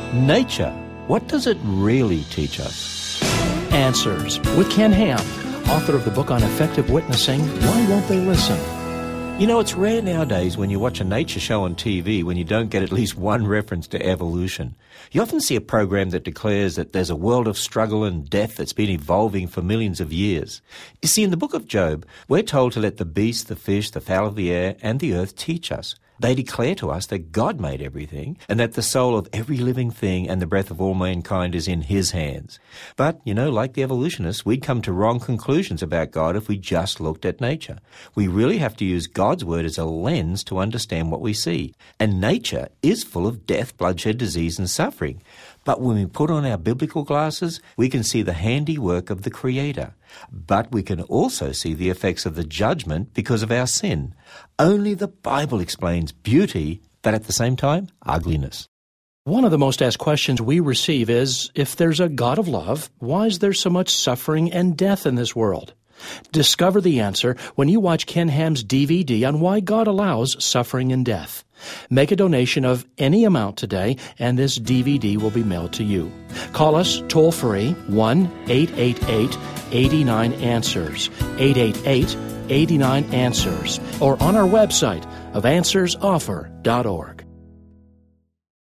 Nature, what does it really teach us? Answers with Ken Ham, author of the book on effective witnessing, Why Won't They Listen? You know, it's rare nowadays when you watch a nature show on TV when you don't get at least one reference to evolution. You often see a program that declares that there's a world of struggle and death that's been evolving for millions of years. You see, in the book of Job, we're told to let the beast, the fish, the fowl of the air, and the earth teach us. They declare to us that God made everything and that the soul of every living thing and the breath of all mankind is in his hands. But, you know, like the evolutionists, we'd come to wrong conclusions about God if we just looked at nature. We really have to use God's word as a lens to understand what we see. And nature is full of death, bloodshed, disease, and suffering. But when we put on our biblical glasses, we can see the handiwork of the Creator. But we can also see the effects of the judgment because of our sin. Only the Bible explains beauty, but at the same time, ugliness. One of the most asked questions we receive is, if there's a God of love, why is there so much suffering and death in this world? Discover the answer when you watch Ken Ham's DVD on why God allows suffering and death. Make a donation of any amount today, and this DVD will be mailed to you. Call us toll-free, 1-888-89-ANSWERS, 888-89-ANSWERS, or on our website of AnswersOffer.org.